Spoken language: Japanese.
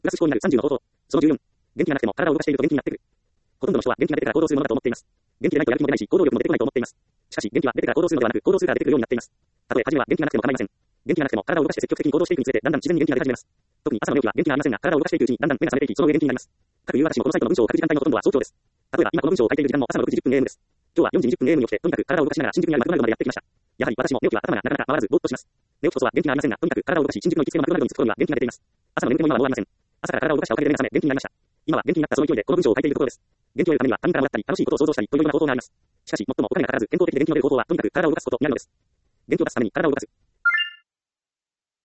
プラス思考になる30の方法。その14。元気がなくても体を動かしていると元気になってくる。ほとんどの人は元気が出てから行動するものだと思っています。元気がないとやる気も出ないし、行動力も出てこないと思っています。しかし、元気は出てから行動するのではなく、行動するから出てくるようになっています。たとえ初めは元気がなくても構いません。元気がなくても体を動かして積極的に行動していくにつれて、だんだん自然に元気が出始めます。特に朝の寝起きは元気がありませんが、体を動かしていくうちにだんだん目が覚めていき、その上元気になります。各言う私もこのサイトの文章を書く時間帯のほとんどは早朝です。例えば今この文章を書いている時間も朝の6時10分 AM です。今日は4時20分 AM に起きて、とにかく体を動かしながら新宿にあるマクドナルドまでやってきました。やはり私も寝起きは頭がなかなか回らずぼーっとします。寝起きこそは元気がありませんが、とにかく体を動かし新宿の行きつけのマクドナルドに着く頃には元気が出ています。朝の眠気も今はもうありません。朝から体を動かしたおかげで目が覚め元気になりました。今は元気になったその勢いでこの文章を書いているところです。元気を得るためには他人からもらったり楽しいことを想像したりというような方法があります。しかし最もお金がかからず健康的で元気が出る方法はとにかく体を動かすことになるのです。元気を出すために体を動かす。